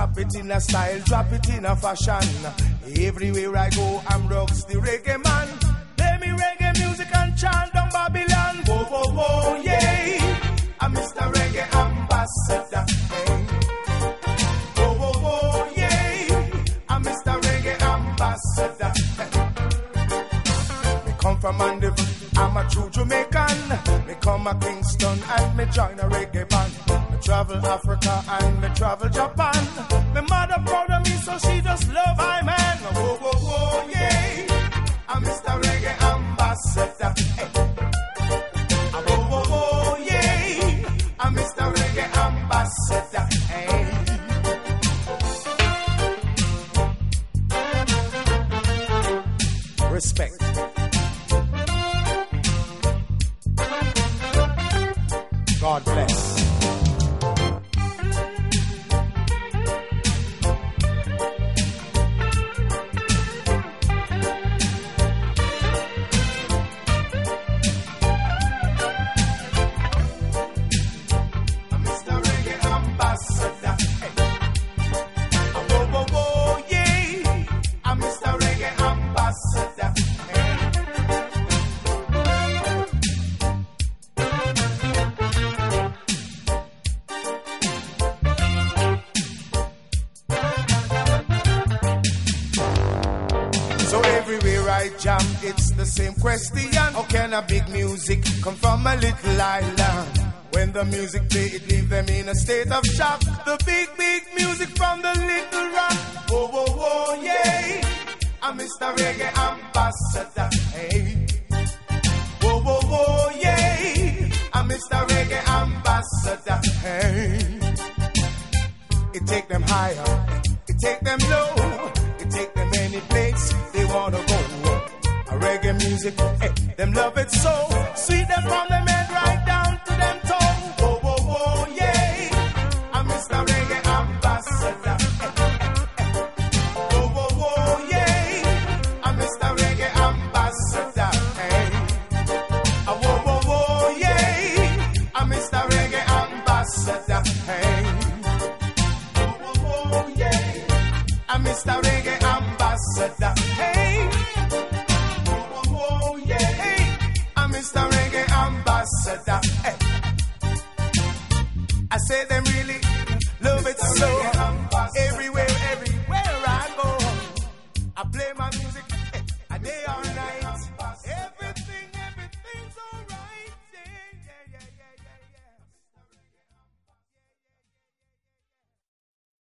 Drop it in a style, drop it in a fashion. Everywhere I go, I'm rocks the reggae man. Play me reggae music and chant down Babylon. Whoa, whoa, whoa, yeah. I'm Mr. Reggae Ambassador. Hey. Whoa, whoa, whoa, yeah. I'm Mr. Reggae Ambassador. Hey. Me come from Mandeville, I'm a true Jamaican. Me come a Kingston and me join a reggae band. Me travel Africa and me travel Japan. My mother proud of me, so she just love I man. Whoa, whoa, whoa, yeah. I'm Mr. Reggae Ambassador. Hey. Whoa, whoa, whoa, yeah. I'm Mr. Reggae Ambassador. Hey. Respect. God bless. Jam, it's the same question. How can a big music come from a little island? When the music play, it leave them in a state of shock. The big music from the little rock. Whoa, whoa, whoa, yeah. I'm Mr. Reggae Ambassador. Hey. Whoa, whoa, whoa, yeah. I'm Mr. Reggae Ambassador. Hey. It take them higher, it take them low, it take them any place they wanna go. Reggae music, hey, them love it so sweet, them from them head right down to them toe. Whoa, whoa, whoa, yeah. I'm Mr. Reggae Ambassador. Whoa, whoa, whoa, yeah. I'm Mr. Reggae Ambassador. Hey. Whoa, whoa, whoa, yeah. I'm Mr. Reggae Ambassador. Hey. Whoa, whoa, whoa, yeah. I'm Mr. Reggae Ambassador. Hey.